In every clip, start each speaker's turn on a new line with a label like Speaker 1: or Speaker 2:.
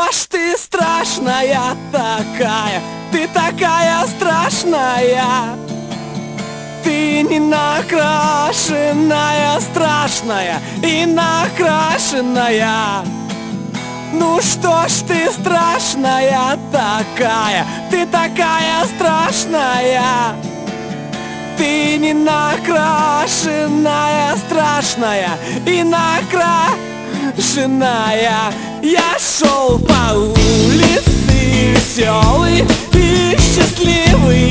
Speaker 1: ж ты страшная такая? Ты такая страшная. Ты не накрашенная, страшная и накрашенная. Ну что ж ты страшная такая? Ты такая страшная. Ты не накрашенная, страшная и накрашенная. Я шел по улице веселый и счастливый,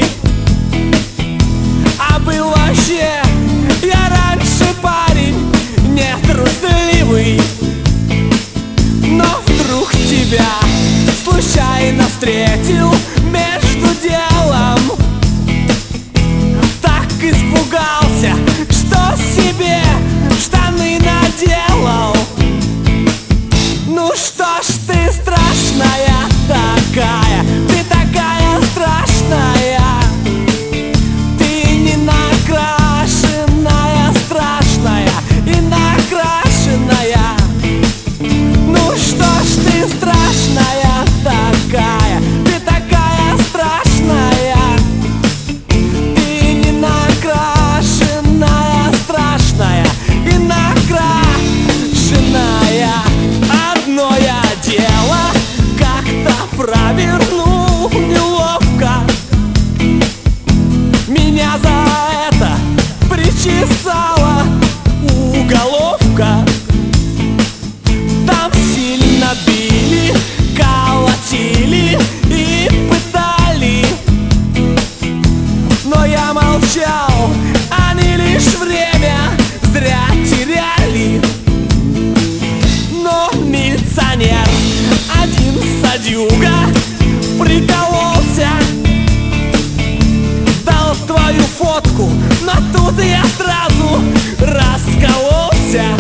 Speaker 1: а был вообще я раньше парень нетрусливый. Но вдруг тебя случайно встретил между делом. Так испугался, что себе в штаны наделал. Ну что ж ты страшная такая? Ты такая страшная. Ты не накрашенная, страшная и накрашенная. Ну что ж ты страшная такая? Ты такая страшная. Ты не накрашенная, страшная и накрашенная. Одно я дело как-то провернул неловко. Меня за это причесала уголовка. Там сильно били, колотили и пытали, но я молчал, они лишь время зря теряли. Но милиционер, один садюга, прикололся, дал твою фотку, но тут я сразу раскололся.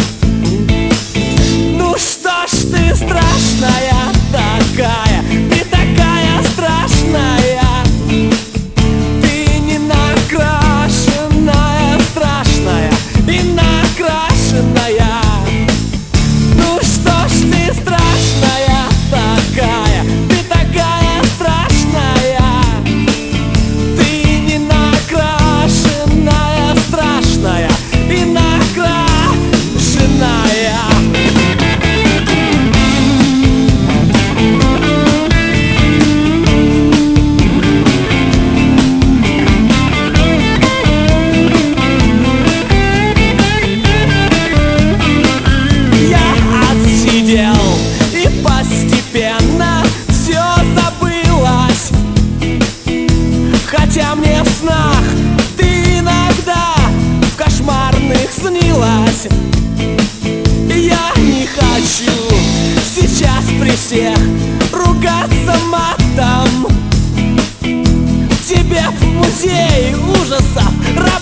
Speaker 1: Ну что ж ты страшная такая? Ты такая страшная. Ты не накрашенная, страшная и накрашенная. Ну что ж ты страшная такая? Ты такая страшная. Ты не накрашенная, страшная и накрашенная. И постепенно все забылось, хотя мне в снах ты иногда в кошмарных снилась. Я не хочу сейчас при всех ругаться матом. Тебе в музее ужасов